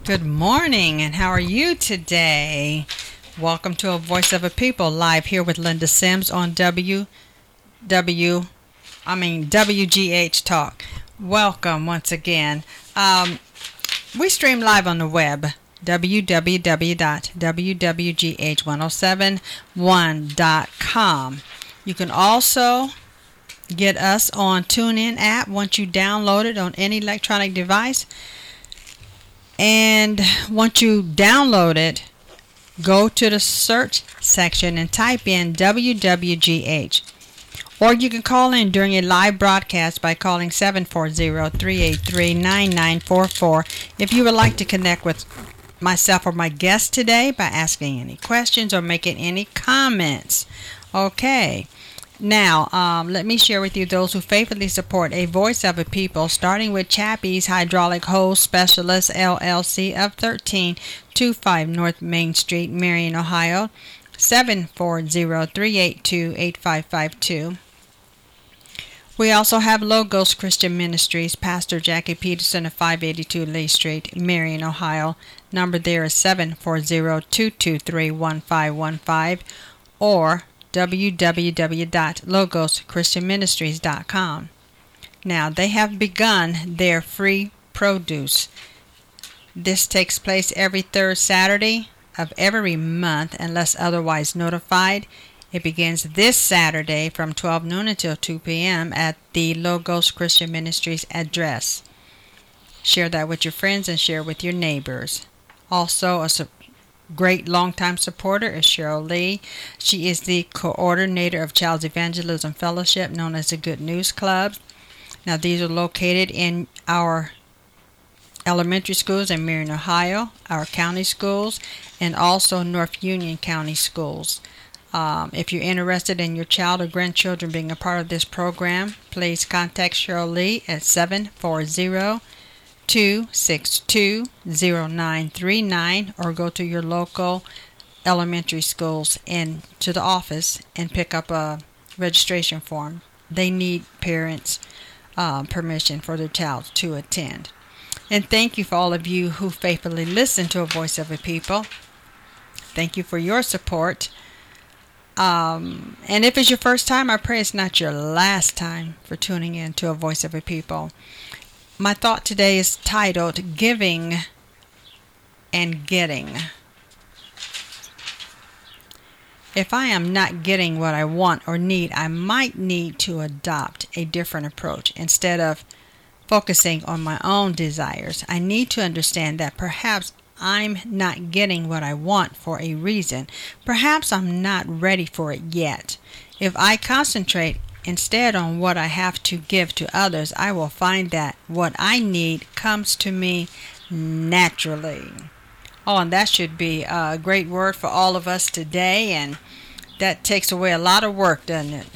Good morning, and how are you today? Welcome to A Voice of a People, live here with Linda Sims on WGH Talk. Welcome once again. We stream live on the web, www.wwgh1071.com. You can also get us on TuneIn app once you download it on any electronic device. And once you download it, go to the search section and type in WWGH. Or you can call in during a live broadcast by calling 740-383-9944 if you would like to connect with myself or my guest today by asking any questions or making any comments. Okay. Now, let me share with you those who faithfully support A Voice of a People, starting with Chappie's Hydraulic Hose Specialist, LLC of 1325 North Main Street, Marion, Ohio, 740-382-8552. We also have Logos Christian Ministries, Pastor Jackie Peterson of 582 Lee Street, Marion, Ohio. Number there is 740-223-1515 or www.logoschristianministries.com. Now, they have begun their free produce. This takes place every third Saturday of every month unless otherwise notified. It begins this Saturday from 12 noon until 2 p.m. at the Logos Christian Ministries address. Share that with your friends and share with your neighbors. Also, a great longtime supporter is Cheryl Lee. She is the coordinator of Child's Evangelism Fellowship, known as the Good News Club. Now, these are located in our elementary schools in Marion, Ohio, our county schools, and also North Union County schools. If you're interested in your child or grandchildren being a part of this program, please contact Cheryl Lee at 740-262-0939 or go to your local elementary schools and to the office and pick up a registration form. They need parents' permission for their child to attend. And thank you for all of you who faithfully listen to A Voice of a People. Thank you for your support. And if it's your first time, I pray it's not your last time for tuning in to A Voice of a People. My thought today is titled Giving and Getting. If I am not getting what I want or need, I might need to adopt a different approach. Instead of focusing on my own desires, I need to understand that perhaps I'm not getting what I want for a reason. Perhaps I'm not ready for it yet. If I concentrate instead on what I have to give to others, I will find that what I need comes to me naturally. Oh, and that should be a great word for all of us today, and that takes away a lot of work, doesn't it?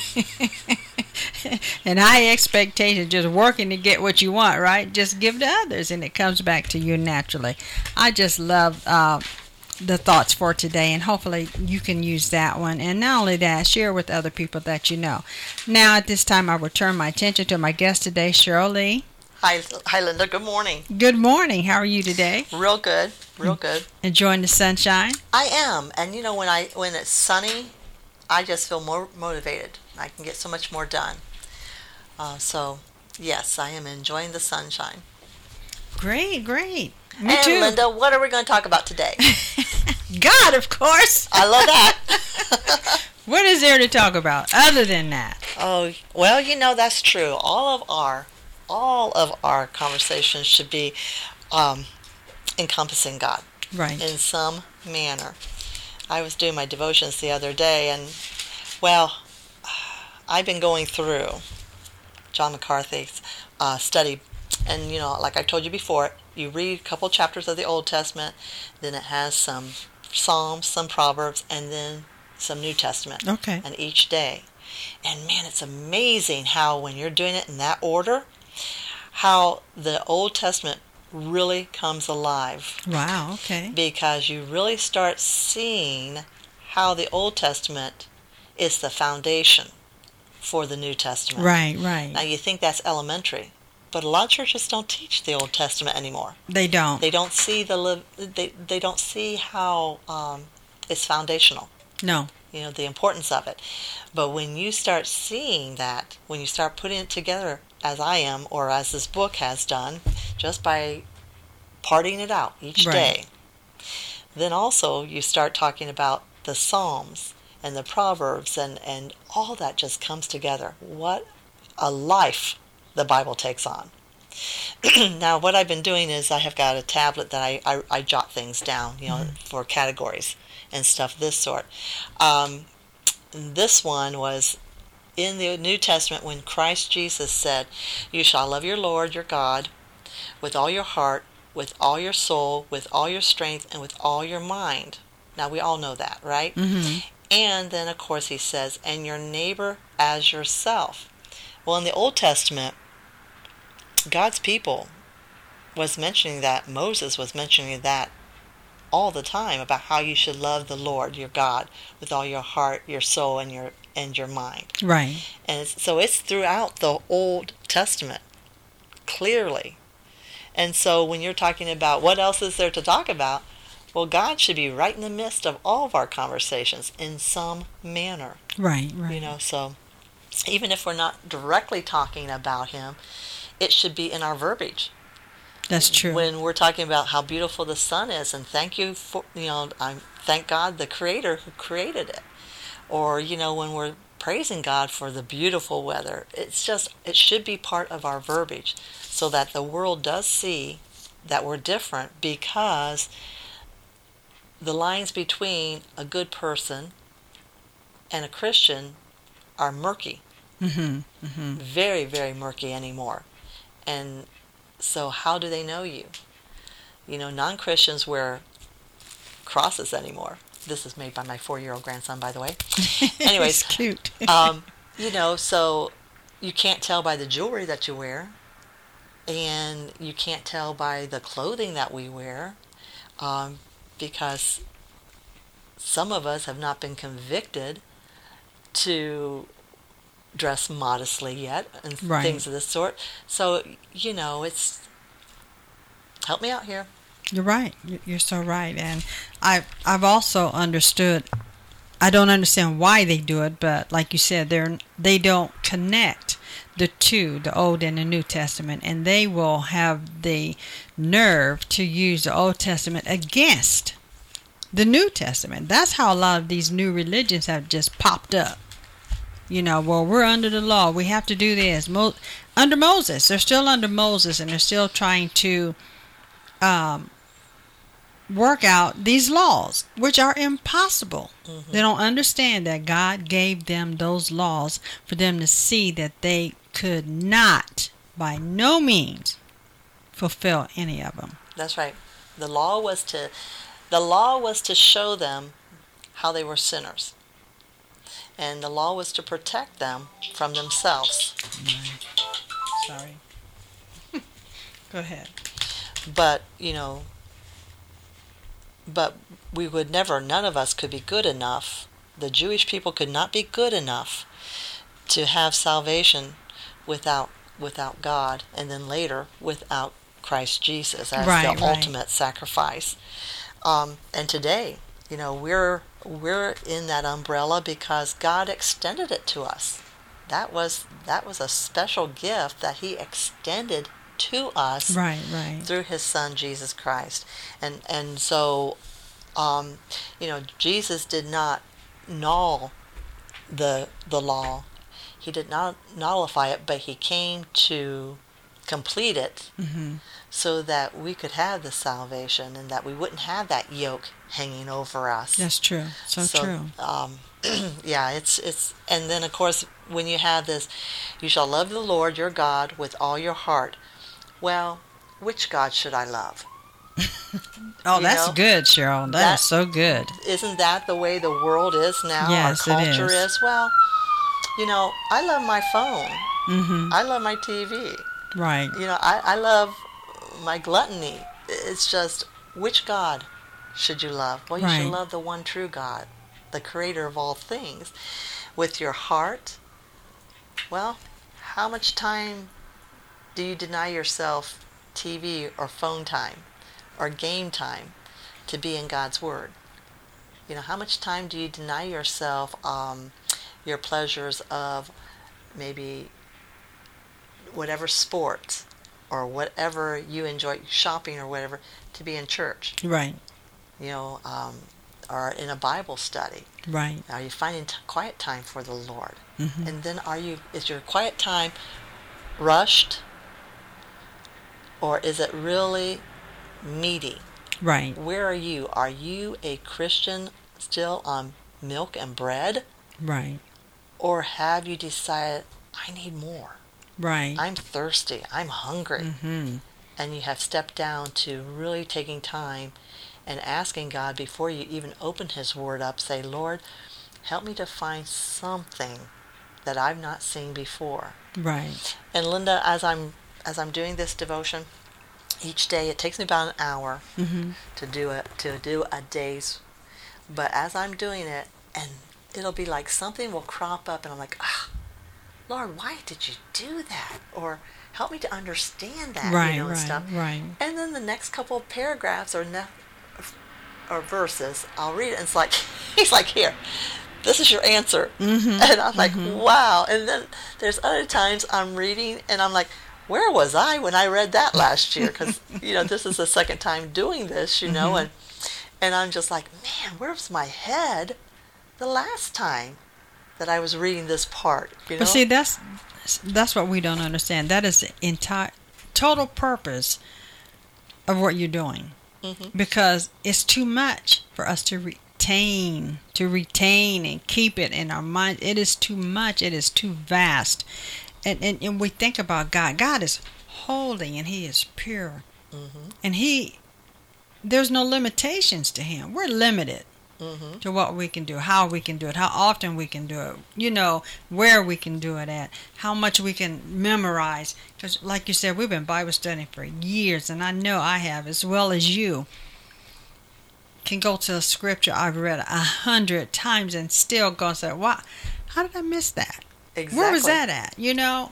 And high expectations, just working to get what you want, right? Just give to others, and it comes back to you naturally. I just love the thoughts for today, and hopefully you can use that one. And not only that, share with other people that you know. Now, at this time, I will turn my attention to my guest today, Cheryl Lee. Hi, Linda. Good morning. Good morning. How are you today? Real good. Real good. Enjoying the sunshine? I am. And you know, when it's sunny, I just feel more motivated. I can get so much more done. So, yes, I am enjoying the sunshine. Great, great. Me and too. Linda, what are we going to talk about today? God, of course. I love that. What is there to talk about other than that? Oh, well, you know, that's true. All of our conversations should be encompassing God. Right. In some manner. I was doing my devotions the other day, and, well, I've been going through John MacArthur's study. And, you know, like I told you before, you read a couple chapters of the Old Testament, then it has some Psalms, some Proverbs, and then some New Testament. Okay. And each day. And, man, it's amazing how when you're doing it in that order, how the Old Testament really comes alive. Wow, okay. Because you really start seeing how the Old Testament is the foundation for the New Testament. Right, right. Now, you think that's elementary, But a lot of churches don't teach the Old Testament anymore. They don't. They don't see they don't see how it's foundational. No. You know, the importance of it. But when you start seeing that, when you start putting it together, as I am, or as this book has done, just by parting it out each day, then also you start talking about the Psalms and the Proverbs, and all that just comes together. What a life the Bible takes on. Now, what I've been doing is I have got a tablet that I jot things down, you know, for categories and stuff this sort. This one was in the New Testament when Christ Jesus said, "You shall love your Lord your God with all your heart, with all your soul, with all your strength, and with all your mind." Now, we all know that, right? Mm-hmm. And then, of course, he says, "And your neighbor as yourself." Well, in the Old Testament, God's people was mentioning that. Moses was mentioning that all the time, about how you should love the Lord your God with all your heart, your soul, and your mind. Right. And so it's throughout the Old Testament, clearly. And so when you're talking about what else is there to talk about, well, God should be right in the midst of all of our conversations in some manner. Right, right. You know, so even if we're not directly talking about him, it should be in our verbiage. That's true. When we're talking about how beautiful the sun is, and thank you for, you know, thank God, the Creator who created it. Or, you know, when we're praising God for the beautiful weather, it's just, it should be part of our verbiage so that the world does see that we're different, because the lines between a good person and a Christian are murky. Mm-hmm. Mm-hmm. Very, very murky anymore. And so how do they know you? You know, non-Christians wear crosses anymore. This is made by my 4-year-old grandson, by the way. Anyways, it's cute. You know, so you can't tell by the jewelry that you wear, and you can't tell by the clothing that we wear, because some of us have not been convicted to dress modestly yet, and things of this sort. So, you know, it's, help me out here. You're right. You're so right. And I've also understood, I don't understand why they do it, but like you said, they don't connect the two, the Old and the New Testament, and they will have the nerve to use the Old Testament against the New Testament. That's how a lot of these new religions have just popped up. You know, well, we're under the law. We have to do this. Under Moses. They're still under Moses, and they're still trying to work out these laws, which are impossible. Mm-hmm. They don't understand that God gave them those laws for them to see that they could not, by no means, fulfill any of them. That's right. The law was to show them how they were sinners. And the law was to protect them from themselves. Sorry. Go ahead. But, you know, but we would never, none of us could be good enough. The Jewish people could not be good enough to have salvation without God, and then later without Christ Jesus as the ultimate sacrifice. And today, you know, we're in that umbrella because God extended it to us. That was a special gift that He extended to us through His Son Jesus Christ. And so, you know, Jesus did not null the law. He did not nullify it, but He came to complete it, so that we could have the salvation and that we wouldn't have that yoke hanging over us. That's true. So true. Yeah, it's and then of course when you have this, you shall love the Lord your God with all your heart. Well, which God should I love? Oh, that's good, Cheryl. That's so good. Isn't that the way the world is now? Yes, our culture is. Well, you know, I love my phone. Mm-hmm. I love my TV. Right. You know, I love my gluttony. It's just, which God should you love? Well, you should love the one true God, the creator of all things, with your heart. Well, how much time do you deny yourself TV or phone time or game time to be in God's Word? You know, how much time do you deny yourself your pleasures of maybe whatever sport or whatever you enjoy, shopping or whatever, to be in church? Right. You know, or in a Bible study. Right. Are you finding quiet time for the Lord? Mm-hmm. And then is your quiet time rushed, or is it really meaty? Right. Where are you? Are you a Christian still on milk and bread? Right. Or have you decided, I need more? Right. I'm thirsty. I'm hungry. Mm-hmm. And you have stepped down to really taking time and asking God before you even open His Word up, say, Lord, help me to find something that I've not seen before. Right. And Linda, as I'm doing this devotion each day, it takes me about an hour Mm-hmm. to do a day's. But as I'm doing it, and it'll be like something will crop up, and I'm like, Lord, why did you do that? Or help me to understand that, Right. and Right. stuff. Right. And then the next couple of paragraphs or verses, I'll read it, and it's like, He's like, here, this is your answer. Mm-hmm. And I'm like, wow. And then there's other times I'm reading, and I'm like, where was I when I read that last year? Because, this is the second time doing this, and I'm just like, man, where was my head the last time that I was reading this part, But see, that's what we don't understand. That is the entire, total purpose of what you're doing. Mm-hmm. Because it's too much for us to retain and keep it in our mind. It is too much. It is too vast. And we think about God. God is holy and He is pure. Mm-hmm. And there's no limitations to Him. We're limited Mm-hmm. to what we can do, how we can do it, how often we can do it, where we can do it at, how much we can memorize. Because like you said, we've been Bible studying for years, and I know I have, as well as you. Can go to a scripture I've read 100 times and still go and say, wow, how did I miss that? Exactly. Where was that at,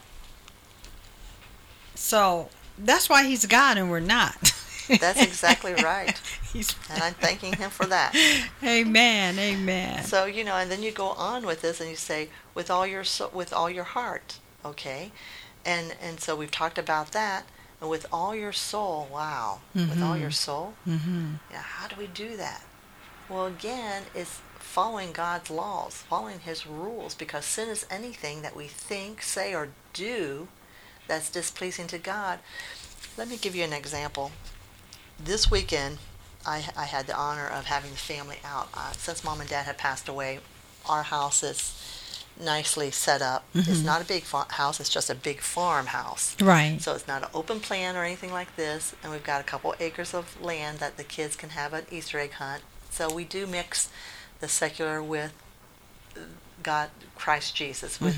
So that's why He's God and we're not. That's exactly right. And I'm thanking Him for that. Amen. Amen. So, and then you go on with this and you say, with all your heart, okay? And so we've talked about that. And with all your soul, wow. Mm-hmm. With all your soul? Mm-hmm. Yeah, how do we do that? Well, again, it's following God's laws, following His rules, because sin is anything that we think, say, or do that's displeasing to God. Let me give you an example. This weekend, I had the honor of having the family out. Since Mom and Dad had passed away, our house is nicely set up. Mm-hmm. It's not a big house, it's just a big farmhouse. Right. So it's not an open plan or anything like this, and we've got a couple acres of land that the kids can have an Easter egg hunt. So we do mix the secular with God, Christ Jesus, with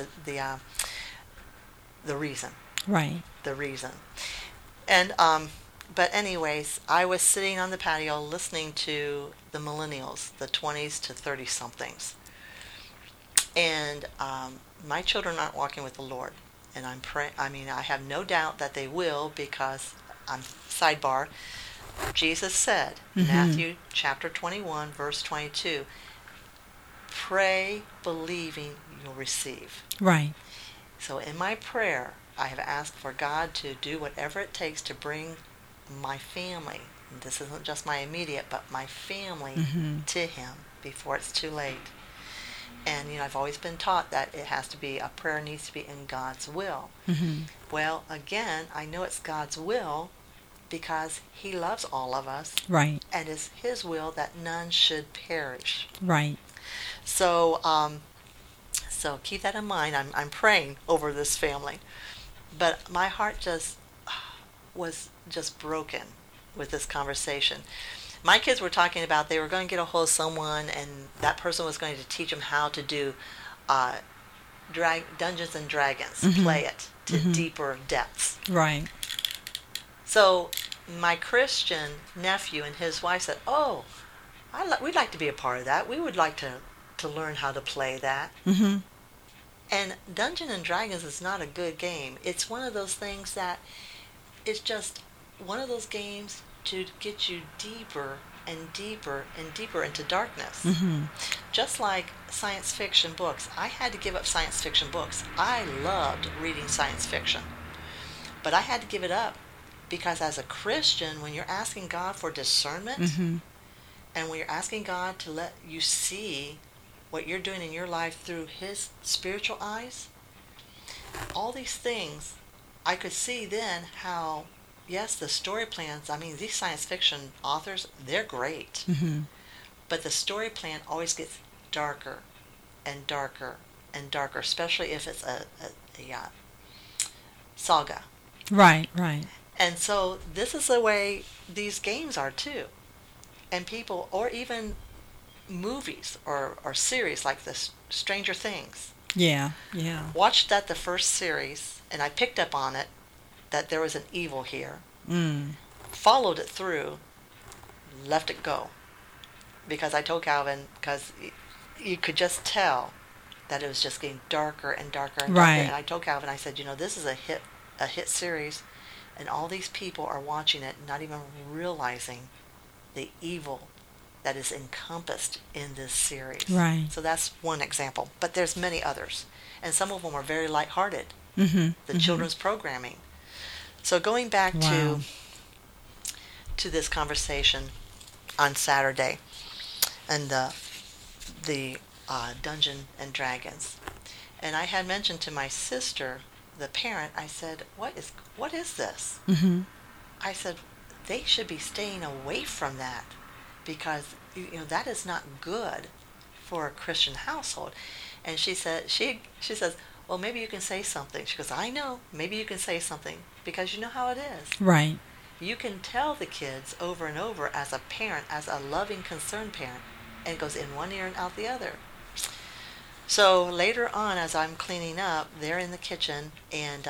the reason. Right. The reason. And but anyways, I was sitting on the patio listening to the millennials, the 20s to 30 somethings. And my children aren't walking with the Lord. And I'm praying, I have no doubt that they will, because sidebar, Jesus said, Matthew chapter 21, verse 22, pray believing you'll receive. Right. So in my prayer, I have asked for God to do whatever it takes to bring my family, and this isn't just my immediate, but my family, to Him before it's too late. And, I've always been taught that a prayer needs to be in God's will. Mm-hmm. Well, again, I know it's God's will because He loves all of us. Right. And it's His will that none should perish. Right. So, so keep that in mind. I'm praying over this family. But my heart was just broken with this conversation. My kids were talking about they were going to get a hold of someone, and that person was going to teach them how to do Dungeons and Dragons, play it to deeper depths. Right. So my Christian nephew and his wife said, oh, we'd like to be a part of that. We would like to learn how to play that. Mm-hmm. And Dungeons and Dragons is not a good game. It's one of those things that it's just one of those games to get you deeper and deeper and deeper into darkness. Mm-hmm. Just like science fiction books. I had to give up science fiction books. I loved reading science fiction. But I had to give it up because as a Christian, when you're asking God for discernment, Mm-hmm. and when you're asking God to let you see what you're doing in your life through His spiritual eyes, all these things, I could see then how, yes, the story plans, I mean, these science fiction authors, they're great. Mm-hmm. But the story plan always gets darker and darker and darker, especially if it's a saga. Right, right. And so this is the way these games are too. And people, or even movies or series like this Stranger Things. Yeah, yeah. Watched that the first series, and I picked up on it that there was an evil here. Mm. Followed it through, left it go. Because I told Calvin, because you could just tell that it was just getting darker and darker and darker. Right. And I told Calvin, I said, this is a hit series, and all these people are watching it, not even realizing the evil that is encompassed in this series. Right. So that's one example. But there's many others. And some of them are very lighthearted. Mm-hmm. The children's programming. So going back Wow. to this conversation on Saturday and the Dungeon and Dragons. And I had mentioned to my sister, the parent, I said, what is this? Mm-hmm. I said, they should be staying away from that because that is not good for a Christian household. And she said, she says, well, maybe you can say something. She goes, I know, maybe you can say something because you know how it is. Right. You can tell the kids over and over as a parent, as a loving, concerned parent, and it goes in one ear and out the other. So later on, as I'm cleaning up, they're in the kitchen and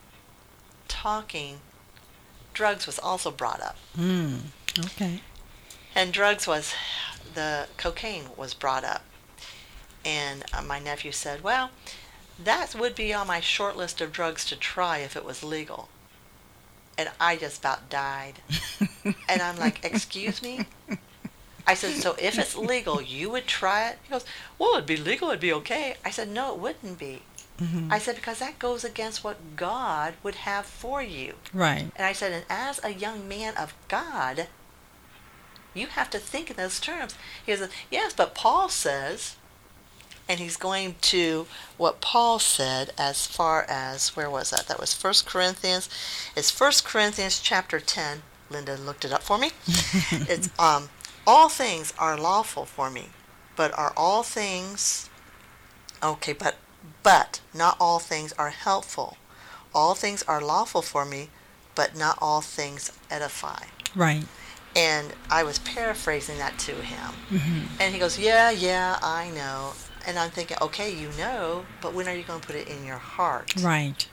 talking. Drugs was also brought up. Okay. And the cocaine was brought up. And my nephew said, well, that would be on my short list of drugs to try if it was legal. And I just about died. And I'm like, excuse me? I said, so if it's legal, you would try it? He goes, well, it'd be legal, it'd be okay. I said, no, it wouldn't be. Mm-hmm. I said, because that goes against what God would have for you. Right. And I said, and as a young man of God, you have to think in those terms. He goes, yes, but Paul says, and he's going to what Paul said as far as, where was that? That was 1 Corinthians. It's 1 Corinthians chapter 10. Linda looked it up for me. It's, all things are lawful for me, but are all things, okay, but not all things are helpful. All things are lawful for me, but not all things edify. Right. And I was paraphrasing that to him. Mm-hmm. And he goes, yeah, I know. And I'm thinking, okay, you know, but when are you going to put it in your heart? Right.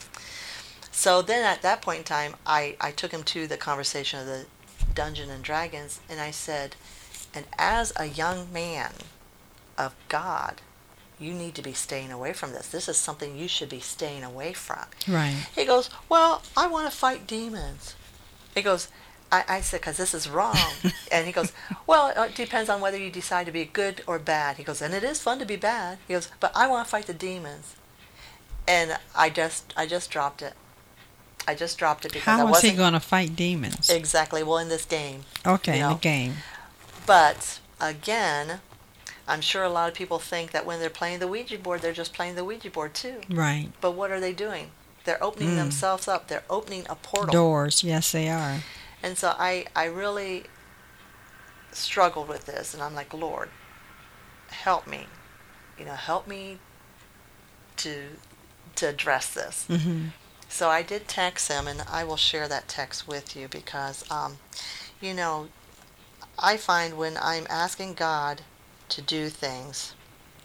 So then at that point in time, I took him to the conversation of the Dungeons and Dragons, and I said, and as a young man of God, you need to be staying away from this. This is something you should be staying away from. Right. He goes, well, I want to fight demons. He goes, I said, because this is wrong. And he goes, well, it depends on whether you decide to be good or bad. He goes, and it is fun to be bad. He goes, but I want to fight the demons. And I just dropped it. I just dropped it because I How wasn't... is he going to fight demons? Exactly. Well, in this game. Okay, you in know. the game. But, again, I'm sure a lot of people think that when they're playing the Ouija board, they're just playing the Ouija board too. Right. But what are they doing? They're opening themselves up. They're opening a portal. Doors. Yes, they are. And so I really struggled with this. And I'm like, Lord, help me. Help me to address this. Mm-hmm. So I did text him, and I will share that text with you because, I find when I'm asking God to do things,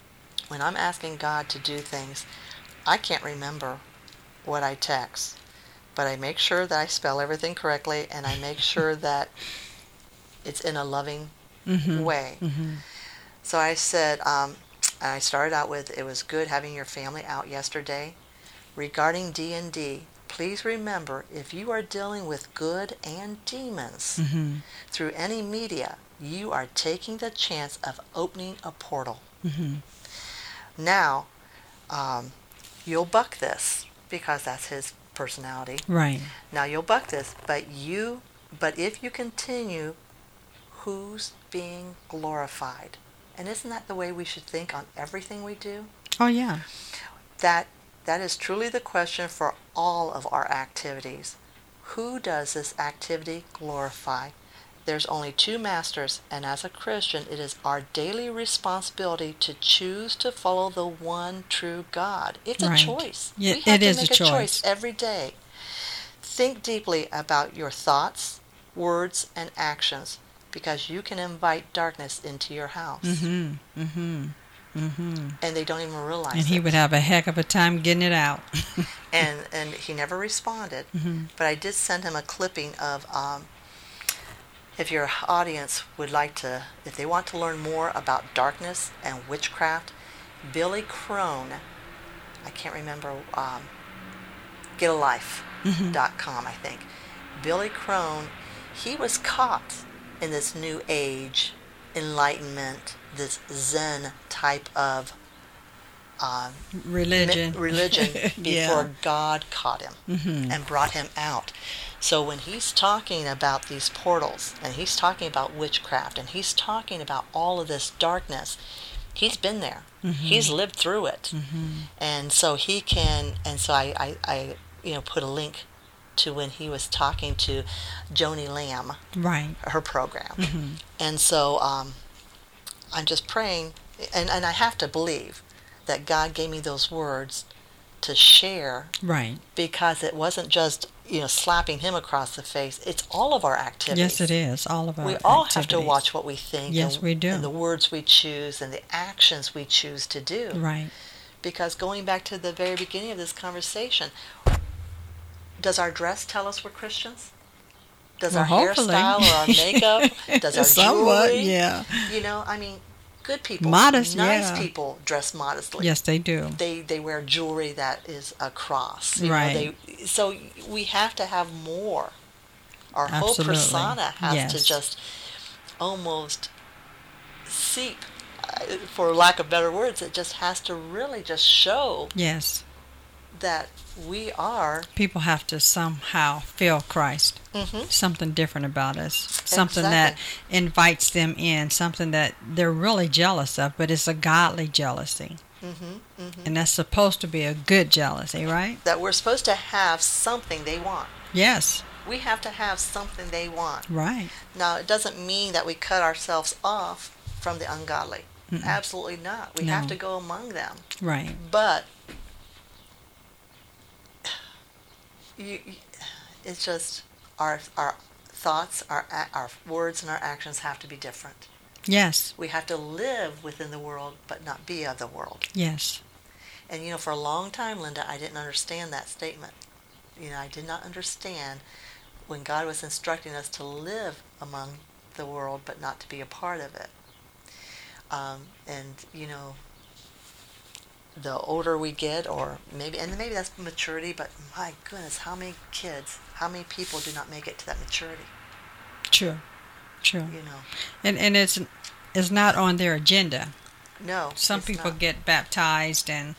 I can't remember what I text. But I make sure that I spell everything correctly, and I make sure that it's in a loving way. Mm-hmm. So I said, I started out with, it was good having your family out yesterday. Regarding D&D, please remember, if you are dealing with good and demons through any media, you are taking the chance of opening a portal. Now, you'll buck this because that's his personality. Right. Now you'll buck this, but if you continue, who's being glorified? And isn't that the way we should think on everything we do? Oh, yeah. That is truly the question for all of our activities. Who does this activity glorify? There's only two masters, and as a Christian, it is our daily responsibility to choose to follow the one true God. It's a choice. Yeah, we have it to is make a choice every day. Think deeply about your thoughts, words, and actions, because you can invite darkness into your house. And they don't even realize it. And he would have a heck of a time getting it out. and he never responded. But I did send him a clipping of, if your audience would like to, if they want to learn more about darkness and witchcraft, Billy Crone, I can't remember, getalife.com, I think. Billy Crone, he was caught in this New Age enlightenment, this Zen type of religion before God caught him and brought him out. So when he's talking about these portals, and he's talking about witchcraft, and he's talking about all of this darkness, he's been there. He's lived through it. And so he can, and so I put a link to when he was talking to Joni Lamb, her program. And so I'm just praying, and I have to believe that God gave me those words to share, because it wasn't just slapping him across the face. It's all of our activities. Yes, it is. All of our activities. We all have to watch what we think. Yes, we do. And the words we choose and the actions we choose to do. Right. Because going back to the very beginning of this conversation, does our dress tell us we're Christians? Does our hairstyle or our makeup? Does our jewelry? Yeah. Good people, modest, nice people dress modestly. Yes, they do. They wear jewelry that is a cross. Right. So we have to have more. Our whole persona has to just almost seep, for lack of better words. It just has to really just show. Yes. That we are. People have to somehow feel Christ. Something different about us. Something that invites them in. Something that they're really jealous of, but it's a godly jealousy. And that's supposed to be a good jealousy, right? That we're supposed to have something they want. Yes. We have to have something they want. Right. Now, it doesn't mean that we cut ourselves off from the ungodly. Absolutely not. We have to go among them. Right. But it's just our thoughts, our words, and our actions have to be different. Yes. We have to live within the world, but not be of the world. Yes. And for a long time, Linda, I didn't understand that statement. I did not understand when God was instructing us to live among the world, but not to be a part of it. The older we get, or maybe that's maturity, but my goodness, how many people do not make it to that maturity? True. And it's not on their agenda. No. Some people get baptized and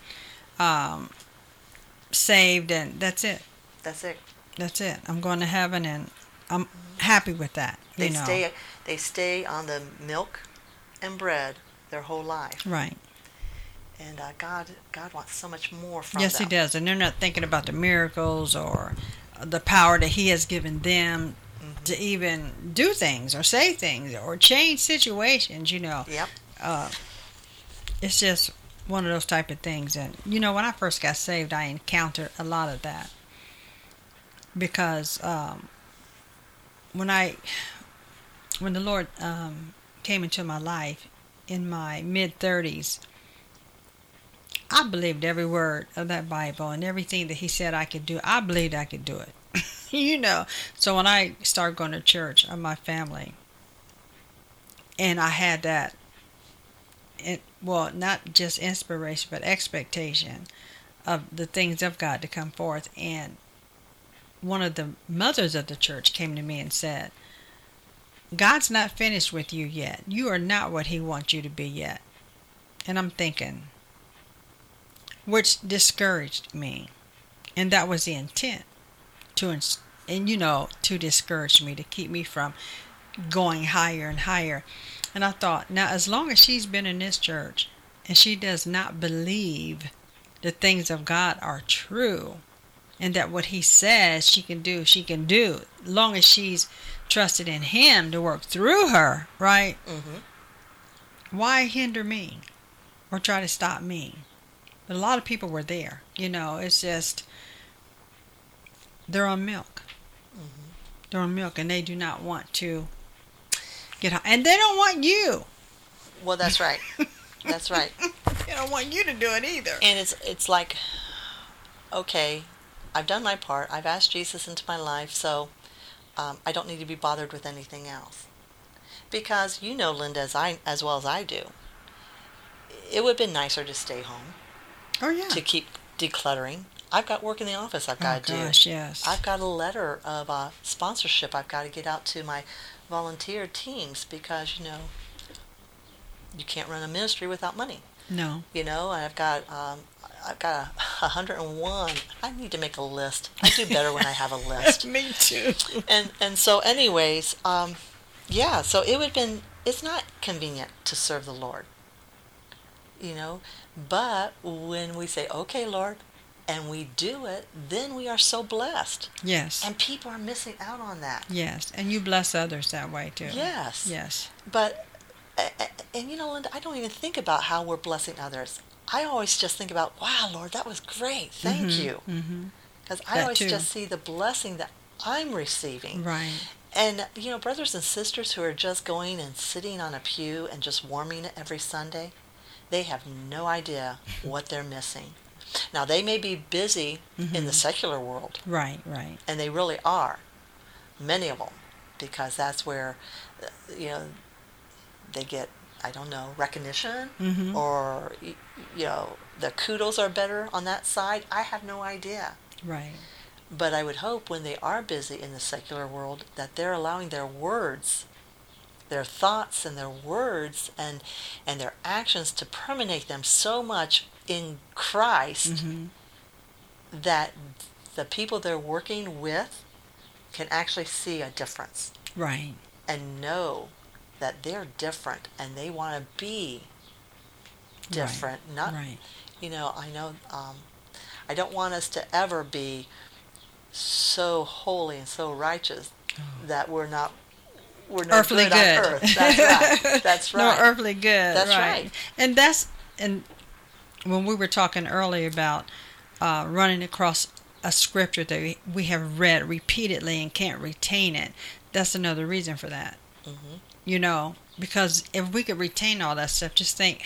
saved, and that's it. That's it. I'm going to heaven, and I'm happy with that. They stay on the milk and bread their whole life. Right. And God wants so much more from them. Yes, He does. And they're not thinking about the miracles or the power that He has given them to even do things or say things or change situations, Yep. It's just one of those type of things. And, when I first got saved, I encountered a lot of that. Because when the Lord came into my life in my mid-30s, I believed every word of that Bible, and everything that He said I could do, I believed I could do it. So when I started going to church, my family, and I had that well, not just inspiration, but expectation of the things of God to come forth. And one of the mothers of the church came to me and said, God's not finished with you yet. You are not what he wants you to be yet. And I'm thinking, which discouraged me. And that was the intent, to discourage me, to keep me from going higher and higher. And I thought, now as long as she's been in this church and she does not believe the things of God are true, and that what he says she can do, as long as she's trusted in him to work through her, right? Mm-hmm. Why hinder me or try to stop me? But a lot of people were there. It's just, they're on milk. Mm-hmm. They're on milk, and they do not want to get high. And they don't want you. Well, that's right. That's right. They don't want you to do it either. And it's like, okay, I've done my part. I've asked Jesus into my life, so I don't need to be bothered with anything else. Because Linda, as well as I do, it would have been nicer to stay home. Oh, yeah. To keep decluttering. I've got work in the office I've got to do. Gosh, yes. I've got a letter of sponsorship I've got to get out to my volunteer teams because, you can't run a ministry without money. No. And I've got 101. I need to make a list. I do better when I have a list. Me too. And so anyways, yeah, so it's not convenient to serve the Lord. But when we say, okay, Lord, and we do it, then we are so blessed. Yes. And people are missing out on that. Yes, and you bless others that way too. Yes. Yes. But, and Linda, I don't even think about how we're blessing others. I always just think about, wow, Lord, that was great. Thank you. Because I always just see the blessing that I'm receiving. Right. And, brothers and sisters who are just going and sitting on a pew and just warming it every Sunday, they have no idea what they're missing. Now, they may be busy in the secular world. Right, right. And they really are. Many of them. Because that's where, they get, I don't know, recognition. Or, the kudos are better on that side. I have no idea. Right. But I would hope when they are busy in the secular world that they're allowing their words, their thoughts and their words and their actions to permeate them so much in Christ that the people they're working with can actually see a difference. Right. And know that they're different and they want to be different. Right. Not, right. I know, I don't want us to ever be so holy and so righteous that we're no earthly good good. on earth. That's right. That's right. No earthly good. That's right. And when we were talking earlier about running across a scripture that we have read repeatedly and can't retain it, that's another reason for that. Because if we could retain all that stuff, just think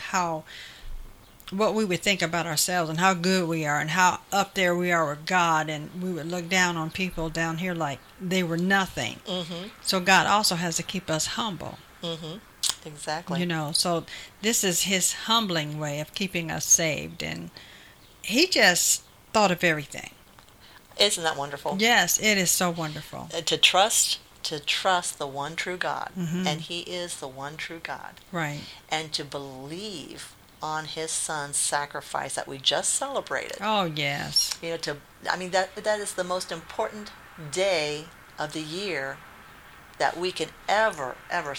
what we would think about ourselves and how good we are and how up there we are with God, and we would look down on people down here like they were nothing. So God also has to keep us humble. Exactly. So this is his humbling way of keeping us saved, and he just thought of everything. Isn't that wonderful? Yes, it is so wonderful. To trust the one true God, and he is the one true God. Right. And to believe on his son's sacrifice that we just celebrated. Oh, yes. That is the most important day of the year that we can ever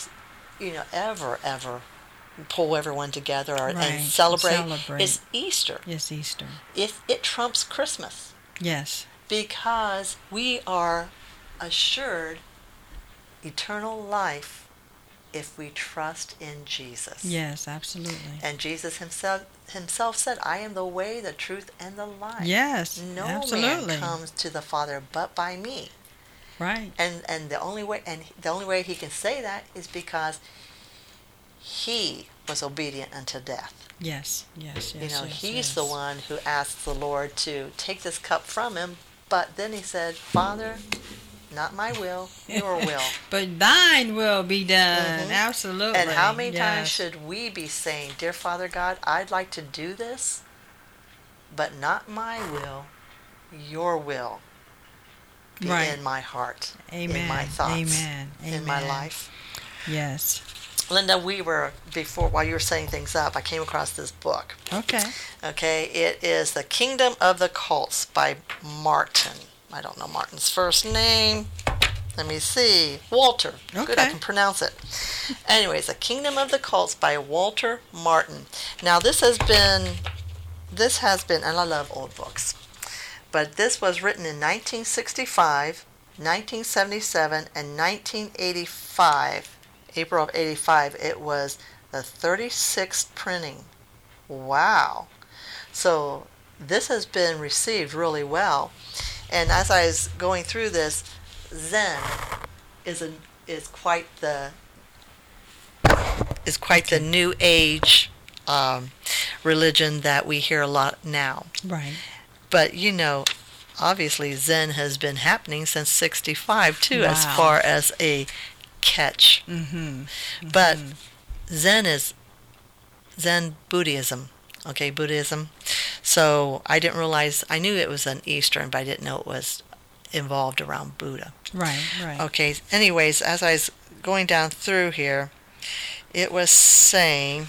pull everyone together and celebrate. Is Easter. Yes, Easter. It trumps Christmas. Yes. Because we are assured eternal life if we trust in Jesus. Yes, absolutely. And Jesus himself said, I am the way, the truth, and the life. Yes, no absolutely. man comes to the Father but by me. Right. And the only way he can say that is because he was obedient unto death. Yes. He's the one who asked the Lord to take this cup from him, but then he said, Father, Not my will, your will. But thine will be done. Mm-hmm. Absolutely. And how many times Yes. should we be saying, Dear Father God, I'd like to do this, but not my will, your will be Right. in my heart, Amen. in my thoughts, Amen. in my Amen. life. Yes. Linda, while you were setting things up, I came across this book. Okay. Okay, it is The Kingdom of the Cults by Martin. I don't know Martin's first name. Let me see. Walter. Good, I Okay. can pronounce it. Anyways, The Kingdom of the Cults by Walter Martin. Now, this has been, and I love old books, but this was written in 1965, 1977, and 1985. April of 85. It was the 36th printing. Wow. So this has been received really well. And as I was going through this, Zen is quite the new age religion that we hear a lot now. Right. But obviously Zen has been happening since 65 too, Wow. as far as a catch. Mm-hmm. But Zen is Zen Buddhism. Okay, Buddhism. So I didn't realize, I knew it was an Eastern, but I didn't know it was involved around Buddha. Right. Right. Okay, anyways, as I was going down through here, it was saying,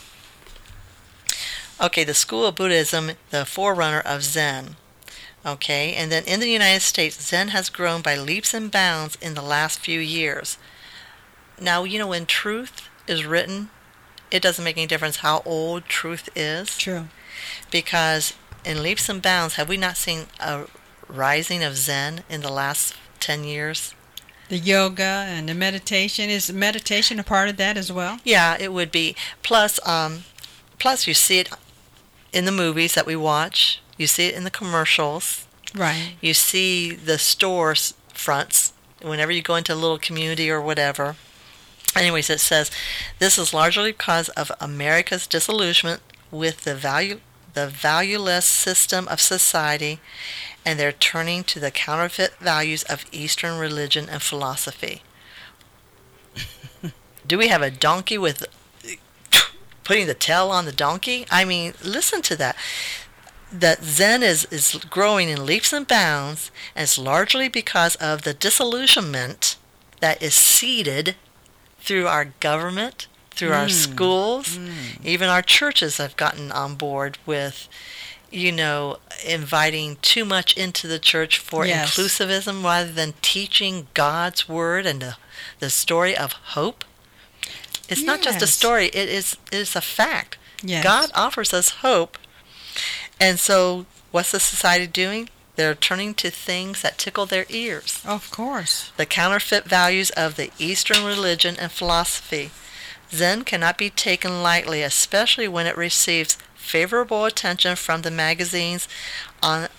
okay, the school of Buddhism, the forerunner of Zen. Okay, and then in the United States, Zen has grown by leaps and bounds in the last few years. Now, when truth is written, it doesn't make any difference how old truth is. True. Because in leaps and bounds, have we not seen a rising of Zen in the last 10 years? The yoga and the meditation. Is meditation a part of that as well? Yeah, it would be. Plus you see it in the movies that we watch. You see it in the commercials. Right. You see the stores fronts whenever you go into a little community or whatever. Anyways, it says, this is largely because of America's disillusionment with the valueless system of society, and they're turning to the counterfeit values of Eastern religion and philosophy. Do we have a donkey with putting the tail on the donkey? I mean, listen to that. That Zen is growing in leaps and bounds, and it's largely because of the disillusionment that is seeded through our government, through our schools. Even our churches have gotten on board with, inviting too much into the church for Yes. inclusivism rather than teaching God's word and the story of hope. It's not just a Yes. story, it is a fact. Yes. God offers us hope. And so what's the society doing? They're turning to things that tickle their ears. Of course. The counterfeit values of the Eastern religion and philosophy. Zen cannot be taken lightly, especially when it receives favorable attention from the magazines and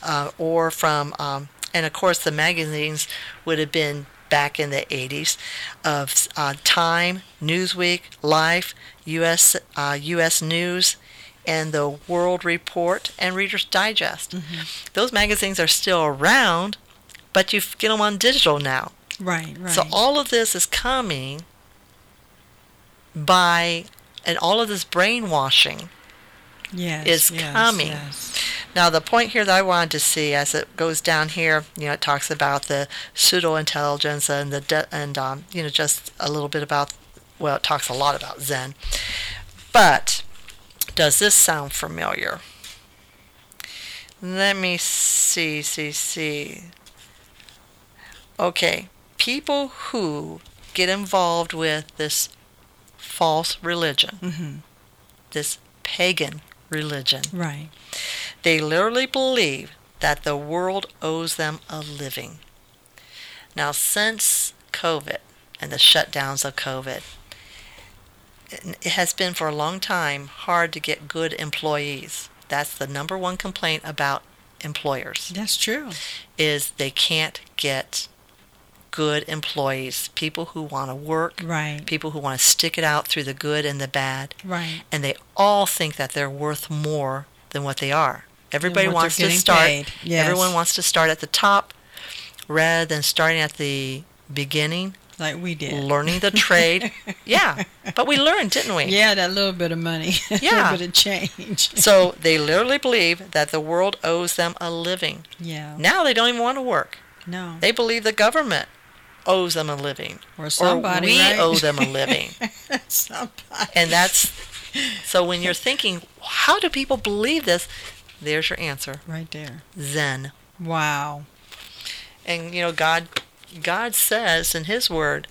of course the magazines would have been back in the 80s of Time, Newsweek, Life, U.S. News, and the World Report, and Reader's Digest. Mm-hmm. Those magazines are still around, but you get them on digital now. Right. Right. So all of this is coming by, and all of this brainwashing yes. is yes, coming. Yes. Now, the point here that I wanted to see as it goes down here, it talks about the pseudo-intelligence and just a little bit about, well, it talks a lot about Zen. But does this sound familiar? Let me see. Okay, people who get involved with this false religion, Mm-hmm. this pagan religion, Right. they literally believe that the world owes them a living. Now, since COVID and the shutdowns of COVID, it has been for a long time hard to get good employees. That's the number one complaint about employers, That's true. is they can't get good employees, people who want to work, Right. people who want to stick it out through the good and the bad, Right. and they all think that they're worth more than what they are. Everybody Than what wants they're to getting start. paid. Yes. Everyone wants to start at the top rather than starting at the beginning, like we did, learning the trade. Yeah, but we learned, didn't we? Yeah, that little bit of money, Yeah, little bit of change. So they literally believe that the world owes them a living. Yeah. Now they don't even want to work. No. They believe the government owes them a living, or somebody, or we right? owe them a living. Somebody. And that's so. When you're thinking, how do people believe this? There's your answer. Right there. Zen. Wow. And God says in His Word,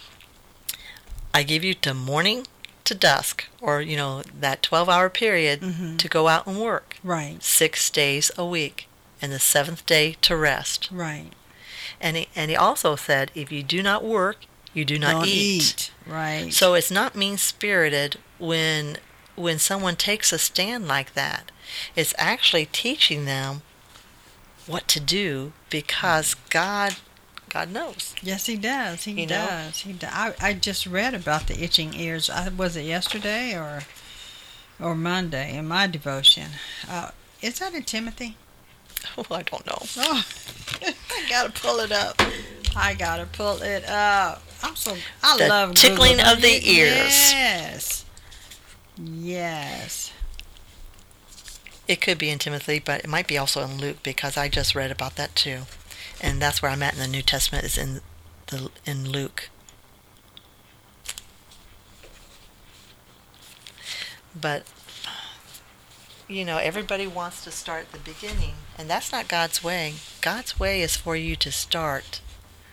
I give you to morning to dusk, or that 12-hour period to go out and work. Right. 6 days a week, and the 7th day to rest. Right. And he also said, if you do not work, you do not eat. Right. So it's not mean-spirited when someone takes a stand like that. It's actually teaching them what to do, because God knows. Yes, He does. He does. He does. I just read about the itching ears. Was it yesterday or Monday in my devotion? Is that in Timothy? Oh, I don't know. Oh, I gotta pull it up. I love tickling Google. of the ears. Yes. Yes. It could be in Timothy, but it might be also in Luke, because I just read about that too. And that's where I'm at in the New Testament, is in Luke. But everybody wants to start at the beginning, and that's not God's way. God's way is for you to start.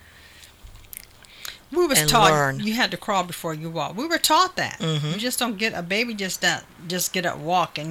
We was and taught learn. You had to crawl before you walk. We were taught that. Mm-hmm. You just don't get a baby just get up walking.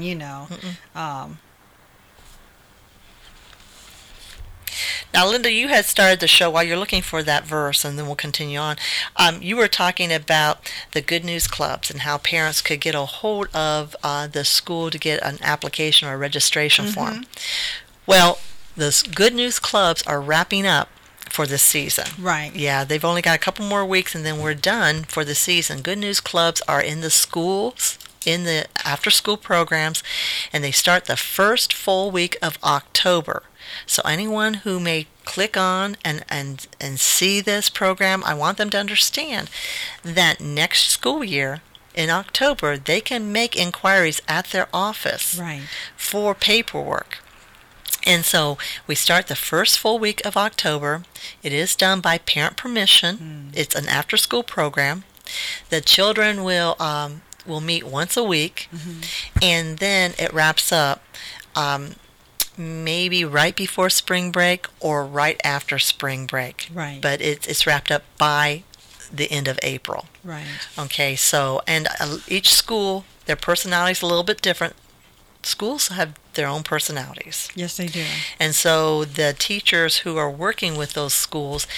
Now, Linda, you had started the show while you're looking for that verse, and then we'll continue on. You were talking about the Good News Clubs and how parents could get a hold of the school to get an application or a registration form. Well, the Good News Clubs are wrapping up for this season. Right. Yeah, they've only got a couple more weeks, and then we're done for the season. Good News Clubs are in the schools, in the after-school programs, and they start the first full week of October. So anyone who may click on and see this program, I want them to understand that next school year, in October, they can make inquiries at their office for paperwork. And so we start the first full week of October. It is done by parent permission. It's an after-school program. The children will meet once a week, and then it wraps up maybe right before spring break or right after spring break. Right. But it's wrapped up by the end of April. Right. Okay, so, and each school, their personality is a little bit different. Schools have their own personalities. Yes, they do. And so the teachers who are working with those schools,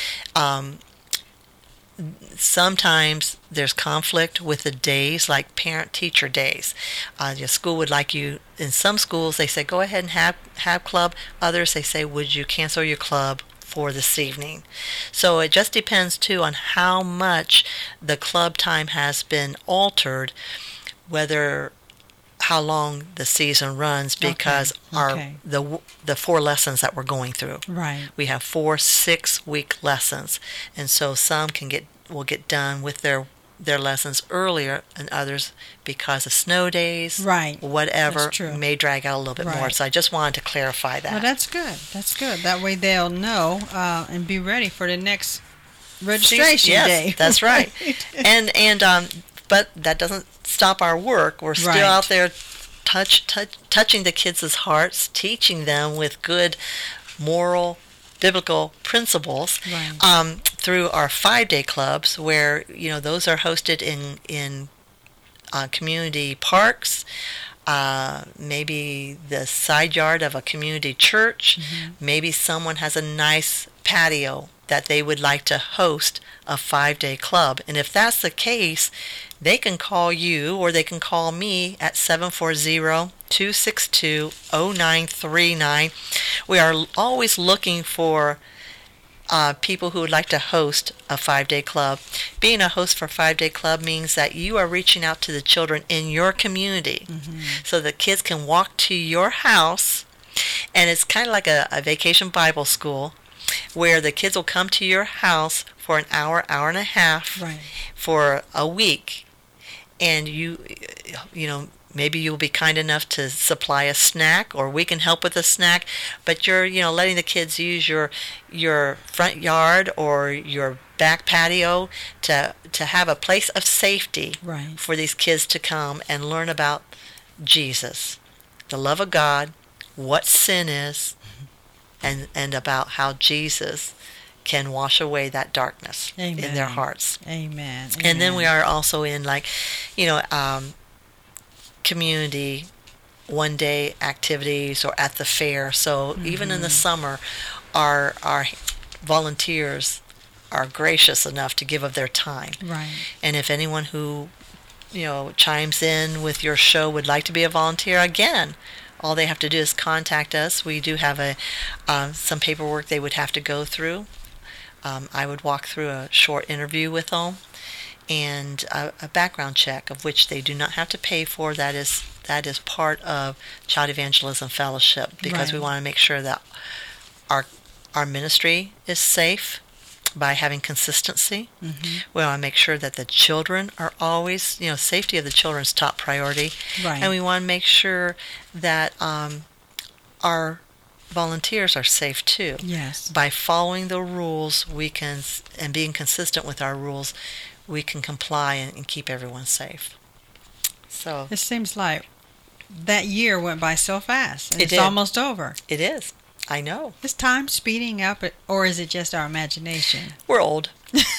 sometimes there's conflict with the days, like parent-teacher days. Your school would like you, in some schools, they say, go ahead and have club. Others, they say, would you cancel your club for this evening? So it just depends, too, on how much the club time has been altered, how long the season runs, because the 4 lessons that we're going through. Right. We have 4 6-week lessons, and so some will get done with their lessons earlier, and others, because of snow days, whatever, may drag out a little bit more. So I just wanted to clarify that. Well, that's good. That's good. That way they'll know and be ready for the next registration day. That's right. But that doesn't stop our work. We're still out there touching the kids' hearts, teaching them with good moral, biblical principles through our 5-day clubs, where those are hosted in community parks, maybe the side yard of a community church. Maybe someone has a nice patio that they would like to host a 5-day club. And if that's the case, they can call you or they can call me at 740-262-0939. We are always looking for people who would like to host a 5-day club. Being a host for a 5-day club means that you are reaching out to the children in your community, so the kids can walk to your house, and it's kind of like a vacation Bible school. where the kids will come to your house for an hour, hour and a half Right. for a week, and you know, maybe you'll be kind enough to supply a snack, or we can help with a snack, but you're, you know, letting the kids use your front yard or your back patio to have a place of safety Right. for these kids to come and learn about Jesus, the love of God, what sin is, and about how Jesus can wash away that darkness Amen. in their hearts. Amen. And then we Amen. are also in, like, you know, community one-day activities or at the fair. So even in the summer, our volunteers are gracious enough to give of their time. Right. And if anyone who, you know, chimes in with your show would like to be a volunteer, again, all they have to do is contact us. We do have some paperwork they would have to go through. I would walk through a short interview with them and a background check, of which they do not have to pay for. That is part of Child Evangelism Fellowship, because we Right. want to make sure that our ministry is safe by having consistency. Mm-hmm. We want to make sure that the children are always, you know, safety of the children is top priority. Right. And we want to make sure that our volunteers are safe too. Yes. By following the rules, we can, and being consistent with our rules, we can comply and keep everyone safe. So It seems like that year went by so fast. And It it's did. almost over. it is. I know. Is time speeding up, or is it just our imagination? We're old.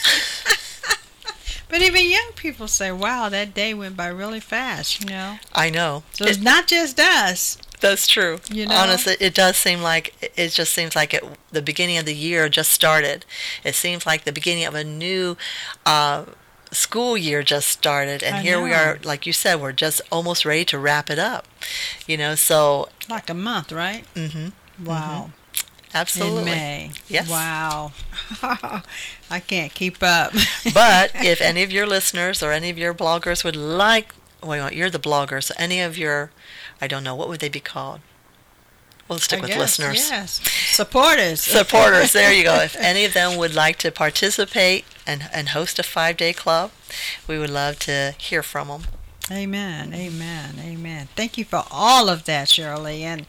But even young people say, wow, that day went by really fast, you know? I know. So it's not just us. That's true. You know? Honestly, it does seem like, it just seems like the beginning of the year just started. It seems like the beginning of a new school year just started. And I here we know. are, like you said, we're just almost ready to wrap it up. You know, so, Like a month, right? Wow. absolutely. In May. Yes. Wow. I can't keep up. But if any of your listeners or any of your bloggers would like, well, you're the blogger, so any of your, I don't know, what would they be called? We'll stick I with guess, listeners. Yes. Supporters. Supporters, there you go. If any of them would like to participate and host a 5-day club, we would love to hear from them. Amen. Amen. Amen. Thank you for all of that, Shirley. And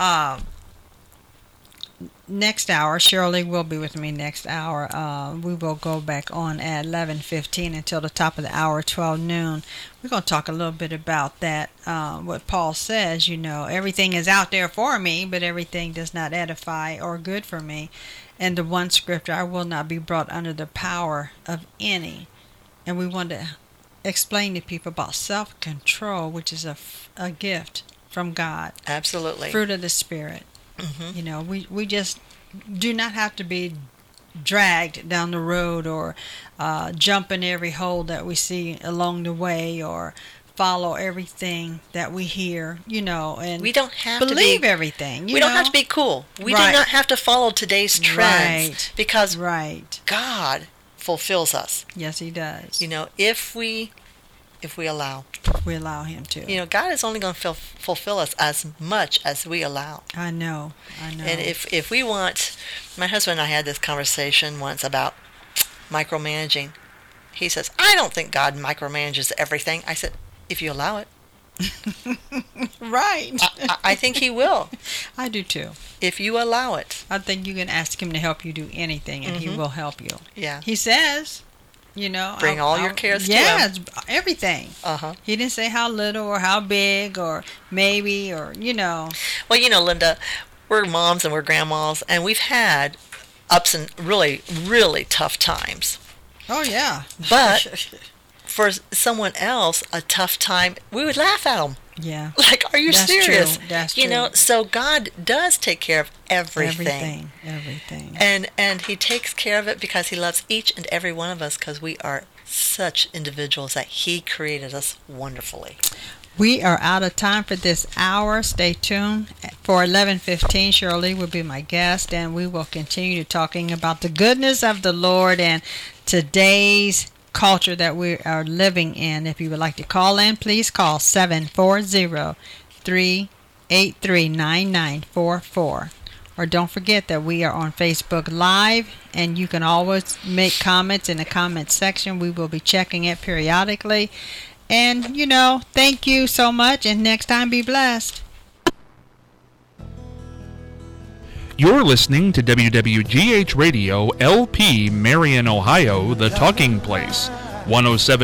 next hour, Shirley will be with me next hour. We will go back on at 11:15 until the top of the hour, 12 noon. We're going to talk a little bit about that, what Paul says, you know, everything is out there for me, but everything does not edify or good for me. And the one scripture, I will not be brought under the power of any. And we want to explain to people about self-control, which is a gift from God. Absolutely. Fruit of the Spirit. Mm-hmm. You know, we just do not have to be dragged down the road or jump in every hole that we see along the way or follow everything that we hear, you know, and We don't have believe to be, everything. we don't have to be cool. We Right. do not have to follow today's trends, Right. because Right. God fulfills us. Yes, He does. You know, if we allow. We allow Him to. You know, God is only going to fulfill us as much as we allow. I know. And if we want, my husband and I had this conversation once about micromanaging. He says, I don't think God micromanages everything. I said, if you allow it. Right. I think He will, I do too. if you allow it. I think you can ask Him to help you do anything, and He will help you. Yeah. He says, you know, Bring all your cares to yes, everything. Uh-huh. He didn't say how little or how big or maybe or, you know. Well, you know, Linda, we're moms and we're grandmas, and we've had ups and really, really tough times. Oh, yeah. But for someone else, a tough time, we would laugh at them. Yeah. Like, are you That's serious? true. That's You true. know, so God does take care of everything. Everything. And He takes care of it because He loves each and every one of us, because we are such individuals that He created us wonderfully. We are out of time for this hour. Stay tuned. For 11:15, Shirley will be my guest, and we will continue talking about the goodness of the Lord and today's culture that we are living in. If you would like to call in, please call 740-383-9944. Or don't forget that we are on Facebook Live, and you can always make comments in the comment section. We will be checking it periodically. And, thank you so much, and next time be blessed. You're listening to WWGH Radio, LP, Marion, Ohio, the talking place. 107.